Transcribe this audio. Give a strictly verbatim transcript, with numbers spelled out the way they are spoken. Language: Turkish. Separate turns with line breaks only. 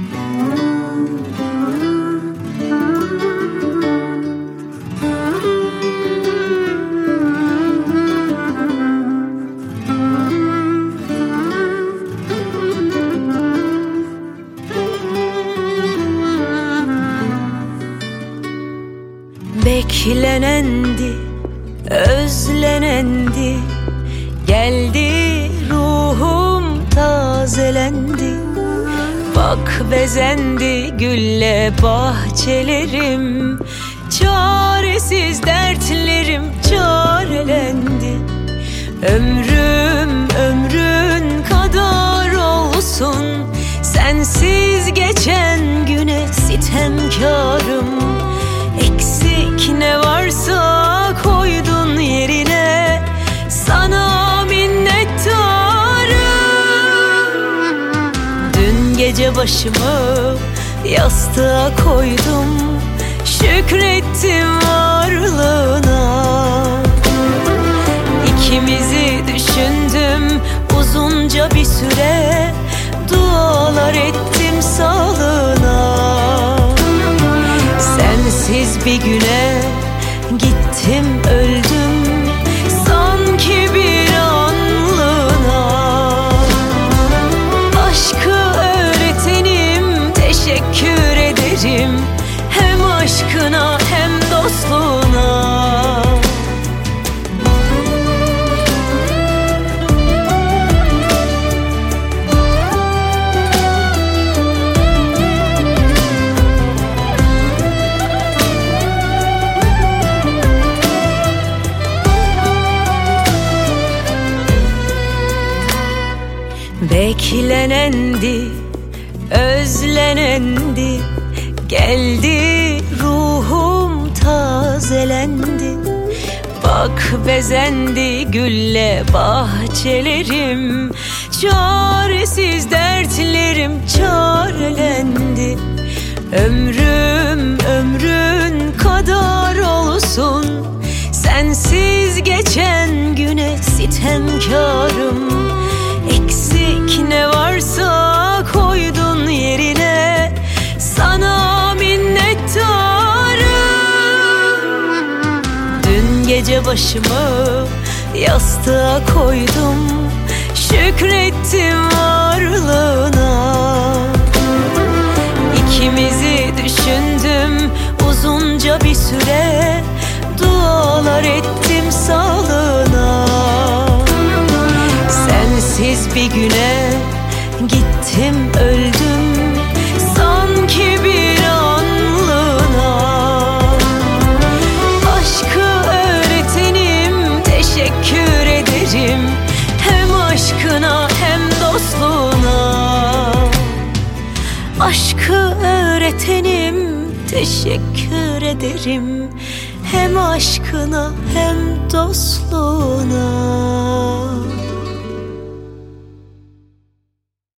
Beklenendi, özlenendi, geldi ruhum tazelendi. Bak bezendi gülle bahçelerim, çaresiz dertlerim çarelendi. Ömrüm ömrün kadar olsun, sensiz geçen güne sitemkarım. Eksik ne varsa koydun yerine, sana minnettarım. Dün gece başımı yastığa koydum, şükrettim varlığına. İkimizi düşündüm uzunca bir süre, dualar ettim sağlığına. Sensiz bir güne gittim öldüm, sanki bir anlığına. Aşkı öğretenim, teşekkür ederim, hem aşkına hem dostluğuna. Beklenendi, özlenendi, geldi ruhum tazelendi. Bak bezendi gülle bahçelerim, çaresiz dertlerim çarelendi. Ömrüm ömrün kadar olsun, sensiz geçen güne sitemkarım. Eksik ne varsa koydun yerine, sana minnettarım. Dün gece başımı yastığa koydum, şükrettim varlığına. İkimizi düşündüm uzunca bir süre, dualar ettim sağlığına. Sensiz bir güne gittim öldüm, sanki bir anlığına. Aşkı öğretenim, teşekkür ederim, hem aşkına hem dostluğuna. Aşkı öğretenim, teşekkür ederim, hem aşkına hem dostluğuna.